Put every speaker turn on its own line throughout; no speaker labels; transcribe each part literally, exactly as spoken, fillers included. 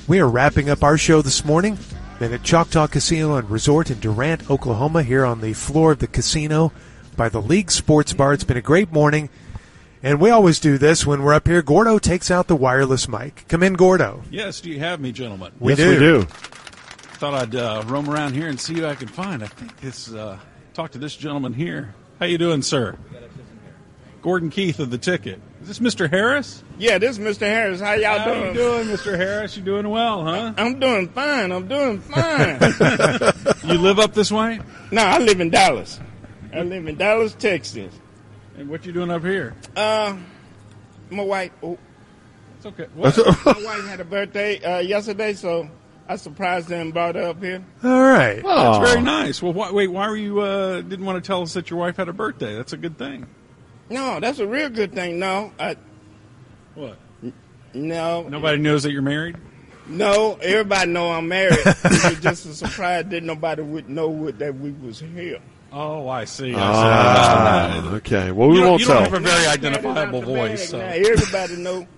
We are wrapping up our show this morning. Been at Choctaw Casino and Resort in Durant, Oklahoma, here on the floor of the casino by the League Sports Bar. It's been a great morning. And we always do this when we're up here. Gordo takes out the wireless mic. Come in, Gordo.
Yes, do you have me, gentlemen?
We
yes,
do.
we do.
Thought I'd uh, roam around here and see who I can find. I think this, uh, talk to this gentleman here. How you doing, sir? Gordon Keith of the Ticket. Is this Mister Harris?
Yeah, this is Mister Harris. How y'all
How
doing?
you doing, Mister Harris? You doing well, huh?
I'm doing fine. I'm doing fine.
You live up this way?
No, I live in Dallas. I live in Dallas, Texas.
And what you doing up here?
Uh, my wife, oh,
It's okay. What?
my wife had a birthday uh, yesterday, so I surprised her and brought her up here.
All right.
Oh,
That's very nice. Well, wh- wait, why were you uh, didn't want to tell us that your wife had a birthday? That's a good thing.
No, that's a real good thing. No, I,
What?
no,
Nobody knows that you're married?
no. Everybody know I'm married. It was just a surprise that nobody would know what, that we was here.
Oh, I see. I see.
Ah, okay. Well, we
you don't,
won't
you don't
tell.
have a very
Now,
identifiable
that is out the
voice.
bag.
So.
Now, everybody know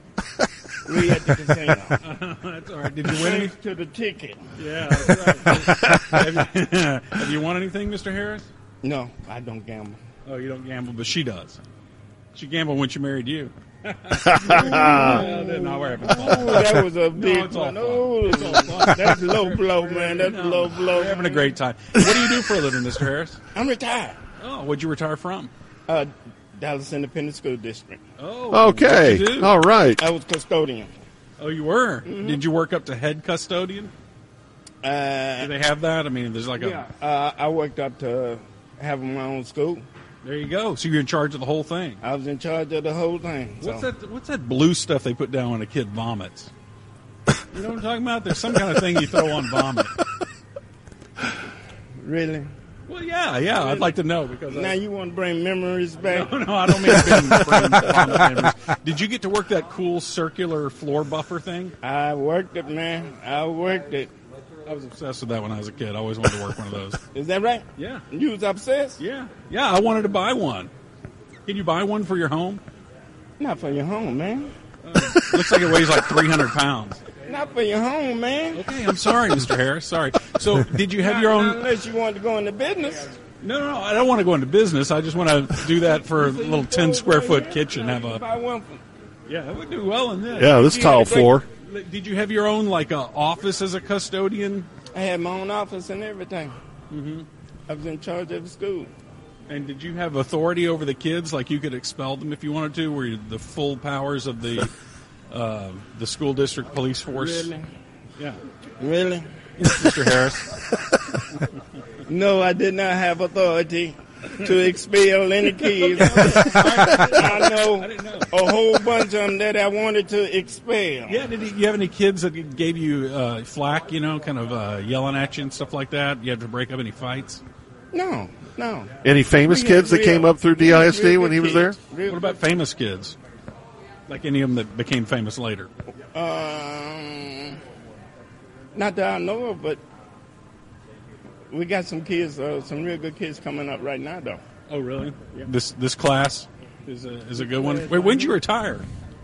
we at the casino.
That's all right. Did you win any?
Thanks to the ticket.
Yeah, that's right. have, you, have you won anything, Mister Harris?
No, I don't gamble.
Oh, you don't gamble, but she does. She gambled when she married you.
Ooh,
Yeah, then now we're having fun.
ooh, that was a big
it's all
one.
fun.
Ooh,
It's all fun.
that's low blow, man. That's
No,
low blow.
We're having a great time. What do you do for a living, Mister Harris?
I'm retired.
Oh, what'd you retire from?
Uh, Dallas Independent School District.
Oh,
Okay.
what'd you do?
All right.
I was custodian.
Oh, you were?
Mm-hmm.
Did you work up to head custodian? Do
Uh,
they have that? I mean, there's like a.
yeah, uh, I worked up to having my own school.
There you go. So you're in charge of the whole thing.
I was in charge of the whole thing.
What's
so.
that? What's that blue stuff they put down when a kid vomits? You know what I'm talking about? There's some kind of thing you throw on vomit.
Really?
Well, yeah, yeah. I'd like to know because
Now
I,
you want to bring memories back?
no, no, I don't mean to bring, bring vomit memories. Did you get to work that cool circular floor buffer thing?
I worked it, man. I worked it.
I was obsessed with that when I was a kid. I always wanted to work one of those.
Is that right?
Yeah,
You was obsessed?
yeah, yeah. I wanted to buy one. Can you buy one for your home?
Not for your home, man.
Looks like it weighs like three hundred pounds.
Not for your home, man.
Okay, I'm sorry, Mister Harris. Sorry. So, did you have
Not-
your
not
own?
unless you want to go into business.
No, no, no. I don't want to go into business. I just want to do that for a little ten square foot kitchen. Have
If
a
I went for,
yeah, that would do well in this.
Yeah, this
You
tile
had a great-
floor.
Did you have your own like a office as a custodian?
I had my own office and everything. Mm-hmm. I was in charge of the school.
And did you have authority over the kids? Like you could expel them if you wanted to? Were you the full powers of the uh, the school district police force?
Really?
Yeah,
Really?
Mister Harris.
No, I did not have authority to expel any kids. I know
I didn't know.
a whole bunch of them that I wanted to expel.
Yeah, did you have any kids that gave you uh, flack? You know, kind of uh, yelling at you and stuff like that. You had to break up any fights?
No, no.
Any famous
We had
kids that
real-
came up through D I S D
real
when
good
he was there?
kids. Real
What about famous kids? Like any of them that became famous later?
Um, not that I know of, but we got some kids, uh, some real good kids coming up right now, though.
Oh, really? This this class is a is a good one. Wait, when did you retire?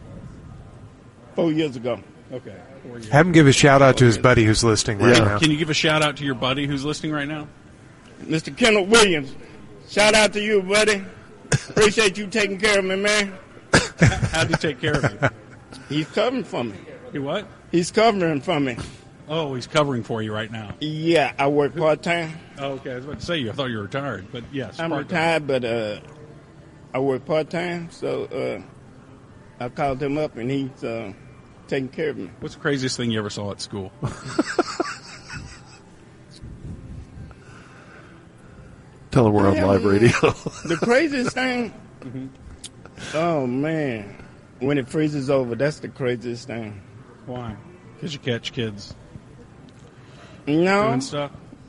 Four years ago.
Okay.
Have him give a shout out to his buddy who's listening right
Yeah.
now.
Can you give a shout out to your buddy who's listening right now?
Mister Kendall Williams, shout out to you, buddy. Appreciate you taking care of me, man.
How'd he take care of you?
He's covering for me.
He what?
He's covering for me.
Oh, he's covering for you right now.
Yeah, I work part-time.
Oh, okay. I was about to say you. I thought you were retired, but yes.
I'm
part-time.
retired, but uh, I work part-time, so uh, I called him up, and he's uh, taking care of me.
What's the craziest thing you ever saw at school?
Tell him we're on
Yeah,
live
man.
radio.
The craziest thing, oh, man, when it freezes over, that's the craziest thing.
Why? Because you catch kids
No,
doing stuff.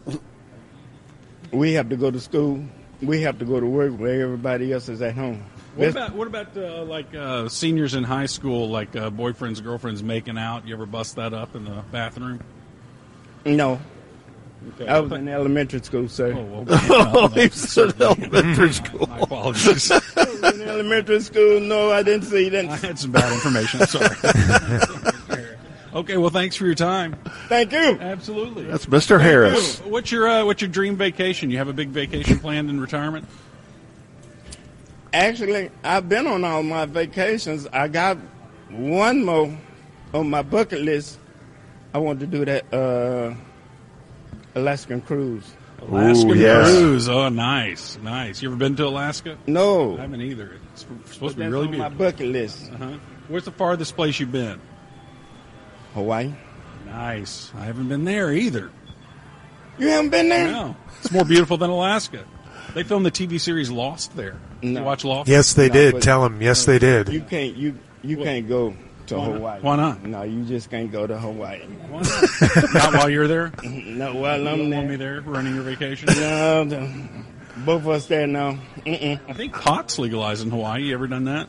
we have to go to school. We have to go to work where everybody else is at home.
What
That's-
about what about uh, like uh, seniors in high school, like uh, boyfriends, girlfriends making out? You ever bust that up in the bathroom?
No,
Okay.
I was in elementary school, sir.
Oh, okay.
Oh, he was in elementary school.
My apologies.
I was in elementary school. No, I didn't see
I
that.
had some bad information. I'm sorry. Okay, well, thanks for your time.
Thank you.
Absolutely.
That's Mister Harris.
What's your uh, what's your dream vacation? You have a big vacation planned in retirement?
Actually, I've been on all my vacations. I got one more on my bucket list. I want to do that uh, Alaskan cruise.
Alaskan
Ooh, yes.
cruise. Oh, nice, nice. You ever been to Alaska?
No,
I haven't either. It's supposed
but
to be
that's
really
on my
beautiful.
bucket list.
Uh-huh. Where's the farthest place you've been?
Hawaii.
Nice. I haven't been there either.
You haven't been there?
No, it's more beautiful than Alaska. They filmed the T V series Lost there.
No.
You watch Lost?
Yes, they
No,
did.
but-
Tell them. Yes, they did.
You can't. You you can't go to
Why not?
Hawaii.
Why not?
No, you just can't go to Hawaii.
Why not? Not while you're there.
No, well,
You
I'm
don't want me
there.
there running your vacation.
No, the, both of us there now. Mm-mm.
I think pot's legalized in Hawaii. You ever done that?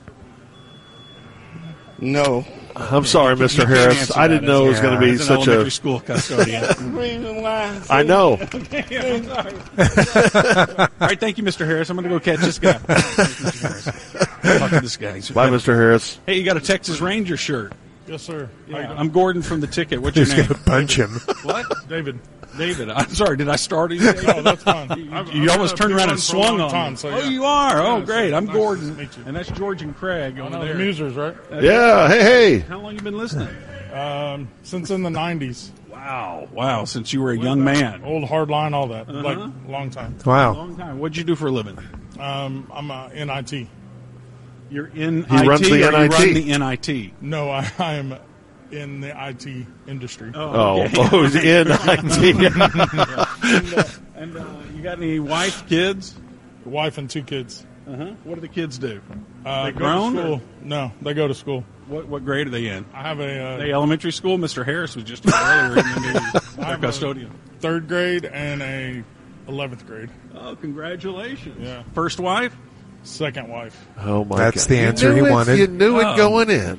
No.
I'm sorry,
You
Mister
can't
Harris.
answer
I
that
didn't know it was
as-
going to be
As an
such
elementary
a.
school custodian.
That's the reason why.
I know.
Yeah, I'm sorry. All right, thank you, Mister Harris. I'm going to go catch this guy. Thanks, Mister Harris. Talk to this guy.
Bye, Mister Harris.
Hey, you got a Texas Ranger shirt.
Yes, sir.
Yeah, I'm Gordon from the Ticket. What's your
Who's
name?
going to punch him?
What?
David.
David. I'm sorry. Did I start you?
No, that's fine. I've-
You
I've
almost
been
turned
a
around
big
and
one for a
swung
long
on
time,
me.
so,
Oh,
yeah.
you are? Oh,
Yeah,
great.
so
I'm
nice
Gordon.
to meet you.
And that's George and Craig
I
over
know the
there.
Musers, right?
Yeah. Hey, hey.
How long you been listening?
Um, since in the nineties.
Wow. Wow. Since you were a young man.
Old hardline, all that.
Uh-huh.
Like, long time.
Wow.
Long time. What'd you do for a living?
Um, I'm uh, in I T.
You're in
He
I T
runs the
or
N I
you
T?
run the N I T?
No, I, I am in the I T industry.
Oh,
okay.
oh, he's in I T.
And, uh, and uh, you got any wife, kids?
Wife and two kids.
Uh-huh. What do the kids do?
Uh,
They
go
grown,
to school. No, they go to school.
What what grade are they in?
I have a uh,
They elementary school. Mister Harris was just here earlier in the
I
new
have a
custodian.
third grade and a eleventh grade.
Oh, congratulations!
Yeah.
First wife.
Second wife.
Oh, my
That's
God.
the
You
answer
knew
he
it.
wanted.
You knew it
Oh.
going in.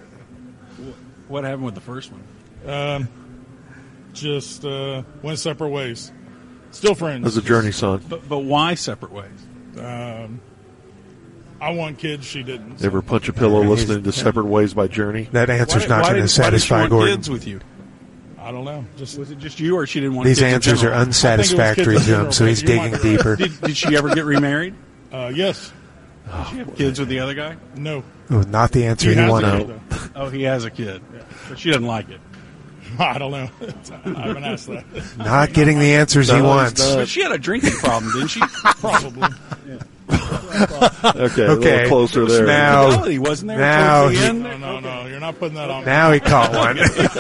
What happened with the first one?
Um, just uh, went separate ways. Still friends.
As a journey, son.
But but why separate ways?
Um, I want kids. She didn't. so-
Ever punch a pillow
Yeah, he's-
listening to Separate Ways by Journey?
That answer's
Why-
not
why
going to
did- why did she
satisfy
want
Gordon.
kids with you?
I don't know. Just
Was it just you, or she didn't want
These
kids in
answers are
general?
unsatisfactory
kids
to
in
him, so
general,
he's
but you
digging
might be right.
deeper.
Did, did she ever get remarried?
uh, yes.
Did she have kids with the other guy?
No.
Oh, not the answer he
has a
wanted.
kid,
Oh, he has a kid, but she doesn't like it.
though. I don't know. I haven't asked that.
Not getting the answers he
No, he's
wants.
not.
But she had a drinking problem, didn't she?
Probably.
Okay, a
Okay.
little closer there.
Now-
Fidelity, wasn't there?
now
towards the
he-
end?
No, no, no. You're not putting that on. me.
Now he caught one.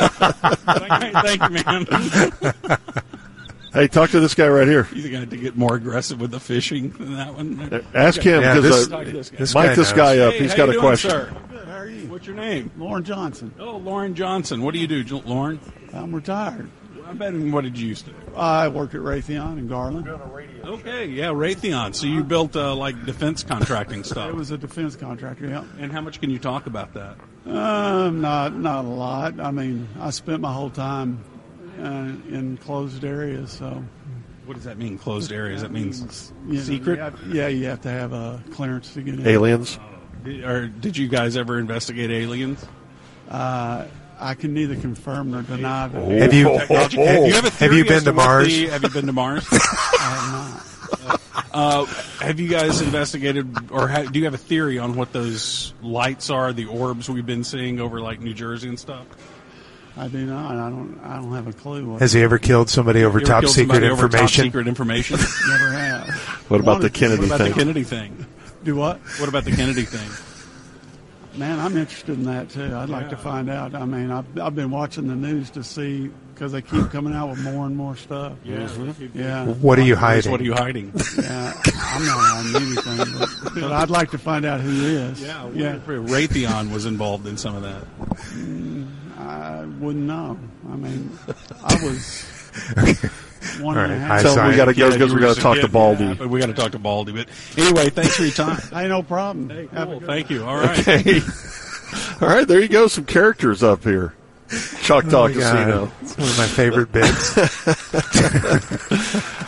Thank you, man.
Hey, talk to this guy right here.
You're going to get more aggressive with the fishing than that one.
Ask him
Yeah,
because
this-
Talk to this guy.
this
mic
guy
this
knows.
guy up.
Hey,
He's
how
got
you
a
doing,
question.
Sir?
Good. How are you?
What's your name?
Lauren Johnson.
Oh, Lauren Johnson. What do you do, Jo- Lauren?
I'm retired.
I bet. What did you used to do?
I worked at Raytheon in Garland.
Okay, yeah, Raytheon. So you built uh, like defense contracting stuff.
It was a defense contractor. Yeah.
And how much can you talk about that?
Um, not not a lot. I mean, I spent my whole time uh, in closed areas. So
What does that mean? Closed areas? That means
you know,
secret.
you have- yeah, you have to have a clearance to get in.
Aliens.
Did, or did you guys ever investigate aliens?
Uh, I can neither confirm nor deny that.
Have you
Oh,
Have you, have you, have a
have you
theory
been
as
to
what
Mars?
the- have you been to Mars?
I have
Uh, have you guys investigated, or ha- do you have a theory on what those lights are, the orbs we've been seeing over like New Jersey and stuff?
not. I do not. I don't. I don't have a clue. What
Has he ever killed somebody over
You ever
top
killed
secret
somebody over top
information?
secret information.
never have.
What about the
Wanted to-
Kennedy
What about
thing?
the Kennedy thing?
Do what?
What about the Kennedy thing?
Man, I'm interested in that too. I'd like to find out. I mean, I've, I've been watching the news to see because they keep coming out with more and more stuff.
Yeah.
Yeah,
What are you hiding?
What are you hiding?
yeah. I'm not on anything, but, but I'd like to find out who he is.
Yeah,
yeah.
Raytheon was involved in some of that.
I wouldn't know. I mean, I was one
All
and a
right,
half.
I
Tell him we
Sorry.
got to go
Yeah,
because
you
we
were
got
just
to
a
talk to
kid.
Baldy.
Yeah, but we got to talk to Baldy. But anyway, thanks for your time.
Hey, no problem.
Hey,
Have a
cool.
good
Thank you. All right.
Hey. All right, there you go. Some characters up here. Choctaw
Oh my God.
Casino.
It's one of my favorite bits.